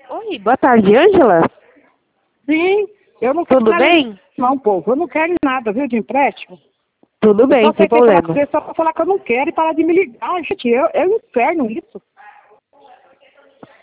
Oi, boa tarde, Ângela. Sim, eu não quero Tudo nada, bem? não, povo. Eu não quero nada, viu, de empréstimo. Tudo bem, Só sem sei que falar com problema. você só pra falar que eu não quero e parar de me ligar. Gente, é um inferno isso.